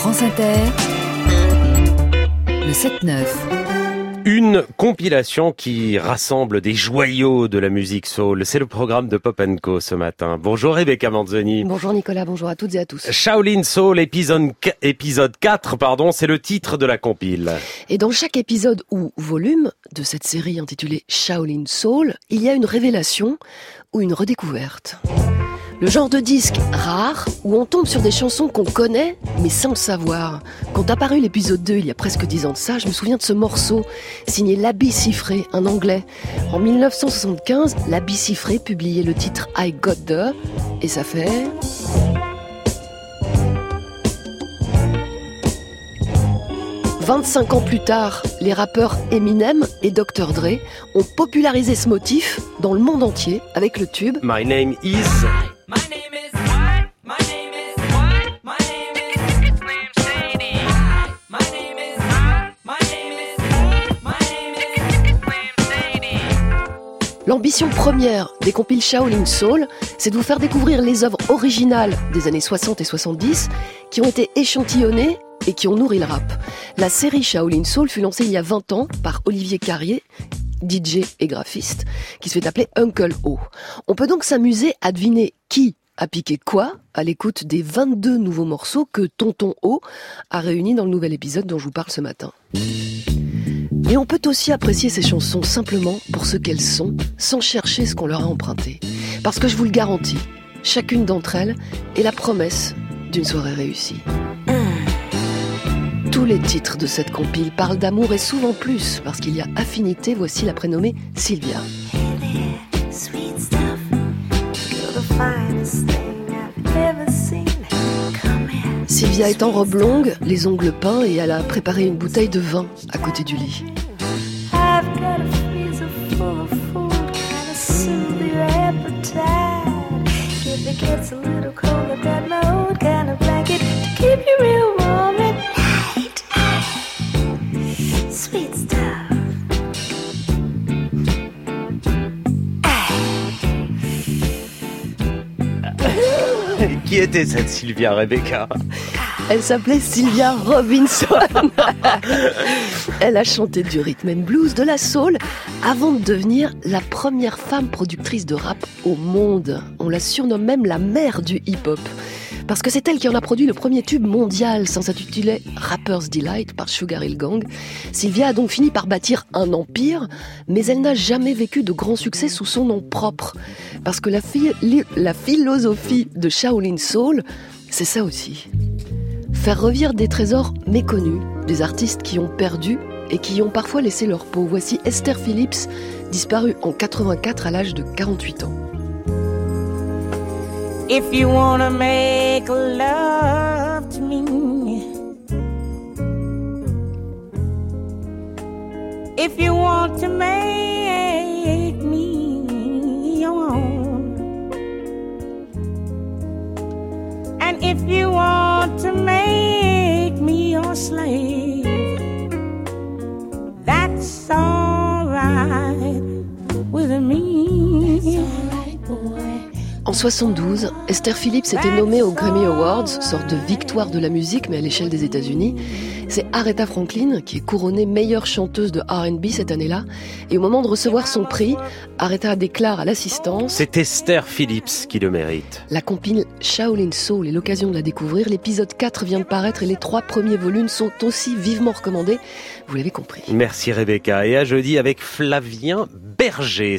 France Inter, le 7-9. Une compilation qui rassemble des joyaux de la musique soul. C'est le programme de Pop & Co ce matin. Bonjour Rebecca Manzoni. Bonjour Nicolas, bonjour à toutes et à tous. Shaolin Soul épisode 4, c'est le titre de la compile. Et dans chaque épisode ou volume de cette série intitulée Shaolin Soul, il y a une révélation ou une redécouverte. Le genre de disque rare où on tombe sur des chansons qu'on connaît mais sans le savoir. Quand apparu l'épisode 2 il y a presque 10 ans de ça, je me souviens de ce morceau signé Labi Siffré, un anglais. En 1975, Labi Siffré publiait le titre I Got The et ça fait... « 25 ans plus tard, les rappeurs Eminem et Dr. Dre ont popularisé ce motif dans le monde entier avec le tube My Name Is... My name is what? My name is what? My name is Slim Shady. My name is what? My name is what? My name is Slim Shady. L'ambition première des compiles Shaolin Soul, c'est de vous faire découvrir les œuvres originales des années 60 et 70 qui ont été échantillonnées et qui ont nourri le rap. La série Shaolin Soul fut lancée il y a 20 ans par Olivier Carrier, DJ et graphiste, qui se fait appeler Uncle O. On peut donc s'amuser à deviner qui a piqué quoi à l'écoute des 22 nouveaux morceaux que Tonton O a réunis dans le nouvel épisode dont je vous parle ce matin. Et on peut aussi apprécier ces chansons simplement pour ce qu'elles sont, sans chercher ce qu'on leur a emprunté. Parce que je vous le garantis, chacune d'entre elles est la promesse d'une soirée réussie. Tous les titres de cette compile parlent d'amour et souvent plus, parce qu'il y a affinité, voici la prénommée Sylvia. Sylvia est en robe longue, les ongles peints et elle a préparé une bouteille de vin à côté du lit. Qui était cette Sylvia, Rebecca ? Elle s'appelait Sylvia Robinson. Elle a chanté du rhythm and blues, de la soul, avant de devenir la première femme productrice de rap au monde. On la surnomme même la mère du hip-hop. Parce que c'est elle qui en a produit le premier tube mondial, s'intitulait Rapper's Delight par Sugar Hill Gang. Sylvia a donc fini par bâtir un empire, mais elle n'a jamais vécu de grand succès sous son nom propre. Parce que la philosophie de Shaolin Soul, c'est ça aussi. Faire revivre des trésors méconnus, des artistes qui ont perdu et qui ont parfois laissé leur peau. Voici Esther Phillips, disparue en 84 à l'âge de 48 ans. If you wanna make love to me, if you want to make me your own, and if you want to make me your slave, that's all right with me. It's all right, boy. En 72, Esther Phillips était nommée aux Grammy Awards, sorte de victoire de la musique, mais à l'échelle des États-Unis. C'est Aretha Franklin qui est couronnée meilleure chanteuse de R&B cette année-là. Et au moment de recevoir son prix, Aretha déclare à l'assistance... C'est Esther Phillips qui le mérite. La compile Shaolin Soul est l'occasion de la découvrir. L'épisode 4 vient de paraître et les 3 premiers volumes sont aussi vivement recommandés. Vous l'avez compris. Merci Rebecca. Et à jeudi avec Flavien Berger.